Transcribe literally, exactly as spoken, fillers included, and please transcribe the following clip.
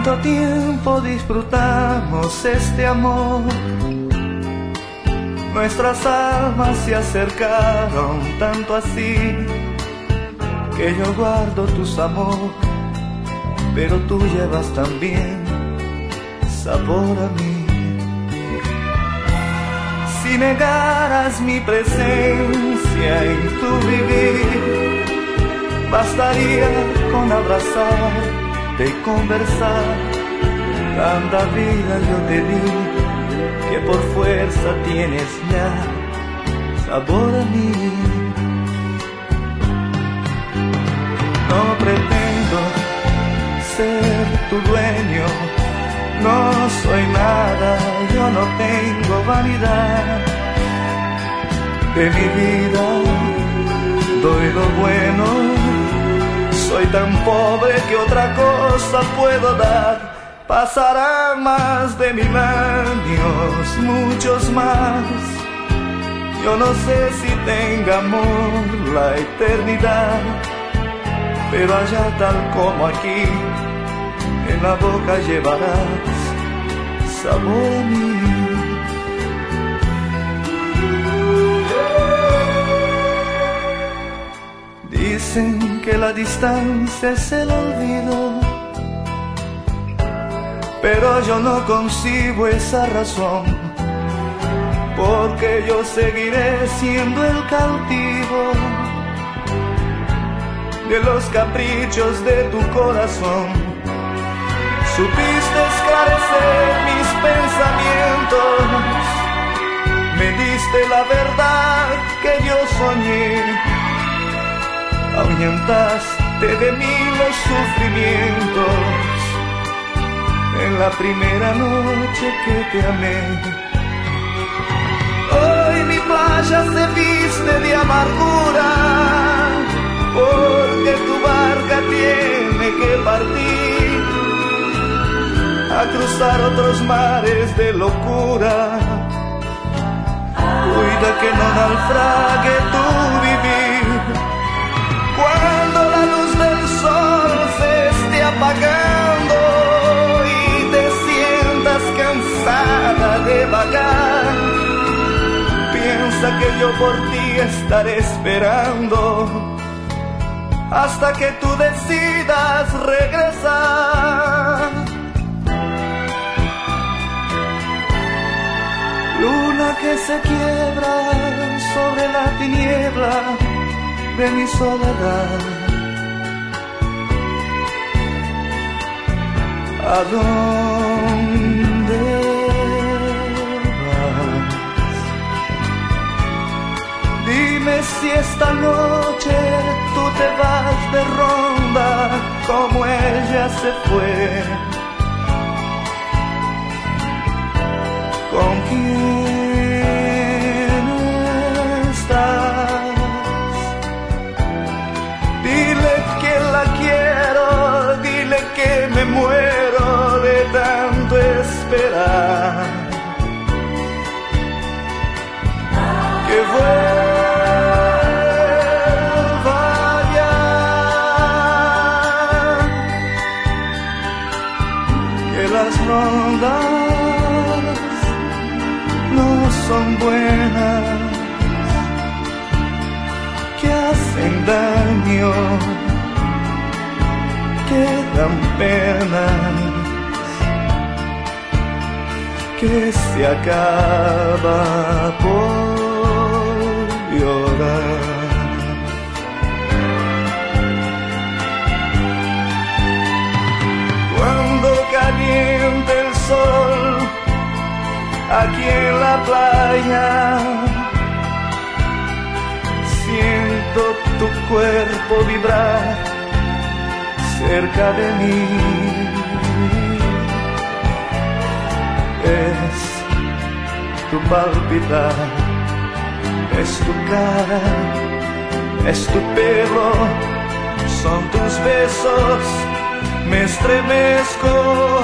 ¿Cuánto tiempo disfrutamos este amor? Nuestras almas se acercaron tanto así, que yo guardo tu sabor, pero tú llevas también sabor a mí. Si negaras mi presencia en tu vivir, bastaría con abrazarte y conversar. Tanta vida yo te di, que por fuerza tienes ya sabor a mí. No pretendo ser tu dueño, no soy nada, yo no tengo vanidad. De mi vida doy lo bueno, soy tan pobre que otra cosa puedo dar. Pasarán más de mil años, muchos más. Yo no sé si tenga amor la eternidad, pero allá tal como aquí, en la boca llevarás sabor a mí. Dicen que la distancia es el olvido, pero yo no concibo esa razón, porque yo seguiré siendo el cautivo de los caprichos de tu corazón. Supiste esclarecer mis pensamientos, me diste la verdad que yo soñé, ahuyentaste de mí los sufrimientos en la primera noche que te amé. Hoy mi playa se viste de amargura, porque tu barca tiene que partir a cruzar otros mares de locura. Cuida que no naufrague tu vivir, cuando la luz del sol se esté apagando y te sientas cansada de vagar. Piensa que yo por ti estaré esperando hasta que tú decidas regresar. Luna que se quiebra sobre la tiniebla de mi soledad, ¿a dónde vas? Dime si esta noche tú te vas de ronda como ella se fue. ¿Con quién estás? Dile que la quiero, dile que me muero de tanto esperar. Que vuelva ya, que las rondas no son buenas, que hacen daño, que dan pena, que se acaba por llorar. Cuando caliente el sol aquí en la playa, siento tu cuerpo vibrar cerca de mí. Es tu palpitar, es tu cara, es tu pelo, son tus besos, me estremezco